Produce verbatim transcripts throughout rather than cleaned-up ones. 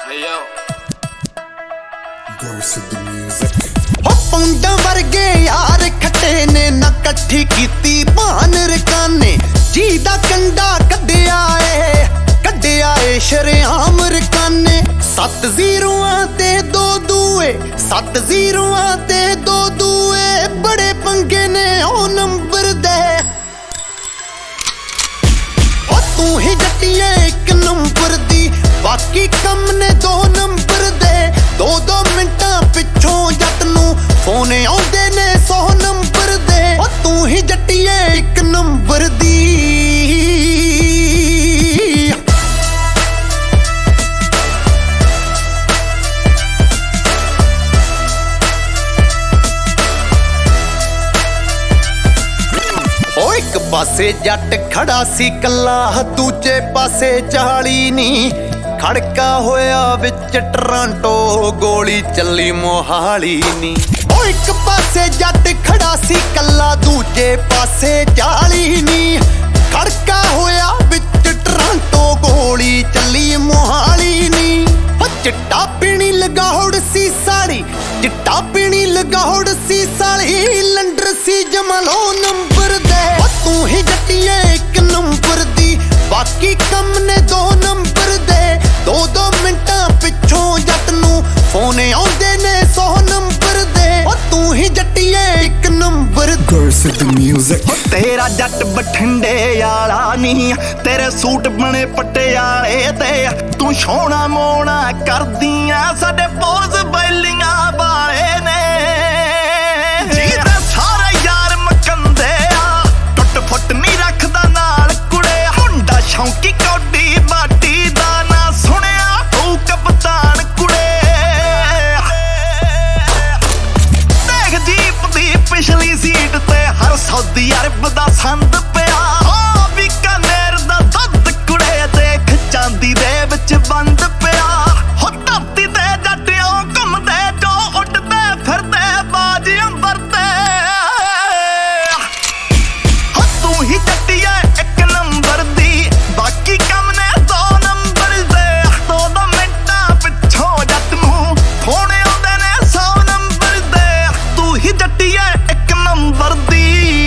ਪੌਂਡਾਂ ਵਰਗੇ यार खट्टे ने ना कट्ठी कीती भान रकाने जी दा कंडा कड्डिया ए कड्डिया ए शरेआम रकाने सत्त जीरोआं ते दो दूए सत्त जीरोआं ते दो दूए बड़े पंगे ने ओ नंबर दे ओ तू ही जट्टिए एक नंबर दी बाकी कम ने दो नंबर दे दो दो मिंटां पिछों जट नूं फोन आउंदे ने सौ नंबर दे ओ तू ही जट्टिए एक नंबर दी ओ एक पासे जट खड़ा सी कल्ला दूजे पासे चाली नी खड़का होया विच टरांटो गोली चली मोहाली नी ओ एक पासे जट खड़ा सी कल्ला दूजे पासे चाली नी खड़का होया विच टरांटो गोली चली मोहाली नी ओ चिट्टा पीनी लगाउड़ सी साड़ी चिट्टा पीनी लगाउड़ सी साड़ी लंडर सी जमलो नंबर दे ओ तू ही जट्टिए एक नंबर दी बाकी कम ने दो नंबर दे दो दो मिंटां पिछों जट नूं फोन आउंदे ने सौ नंबर दे ओ तू ही जट्टिए एक number Girls with the music तेरा जट बठिंडे वाला नी तेरे सूट बने पटियाले ते तू सोना मोना करदियां साडे पोज बैलियां वाले ने जीते सारे यार मकंदे आ टुट फुट नहीं रखदा नाल कुड़े मुंडा शौकी कौडी बाटी दा ना सुनिया तू कप्तान कुड़े देख जीप दी पिछली सीट ते हर सऊदी अरब दा संद पिया ओ बीकानेर दा दुੱਧ कुड़े देख चांदी दे विच बंद पिया हो धरती ते जट्टियों घुमदे जो उड़दे फिरदे बाज अंबर ते हो तू ही जट्टिए एक नंबर दी बाकी कम ने दो नंबर दे दो दो मिंटां पिछों जट नूं फोन आउंदे ने सौ नंबर दे तू ही जट्टिए एक नंबर दी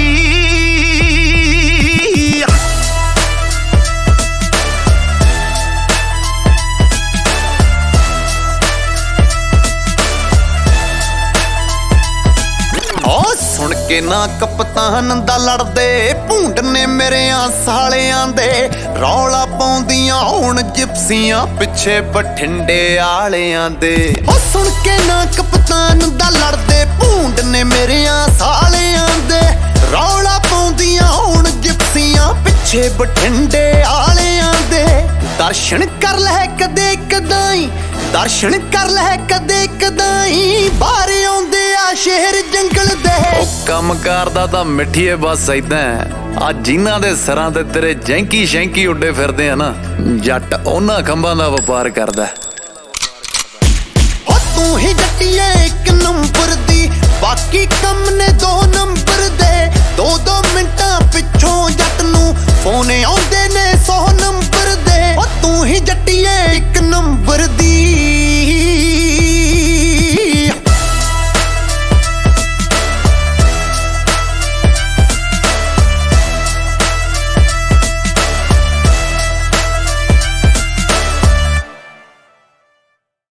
ओ सुन के ना कप्तान दा लड़दे भूंड ने मेरेयां सालियां दे रौला पाउंदियां हुण जिप्सियां पिछे बठिंडे आलियां दे ओ सुन के ना कप्तान दा लड़दे भूंड ने मेरेयां सालियां दे रौला पाउंदियां हुण जिप्सियां पिछे बठिंडे आलियां दे दर्शन कर ले कदे कदाई दर्शन कर ले कदे कदाई बाहर आउंदे आ शहर जंगल दे ओ कम करदा तां मिठीए बस इदां आ जिन्हां दे सरां ते तेरे जैंकी शैंकी उड्डे फिरदे आ ना जट ਉਹਨਾਂ ਖੰਭਾਂ ਦਾ ਵਪਾਰ ਕਰਦਾ ओ तू ही जट्टिए एक नंबर दी बाकी कम ने दो नंबर दे दो दो मिंटां पिछों जट नूं फोन आउंदे ने सौ नंबर दे ओ तू ही जट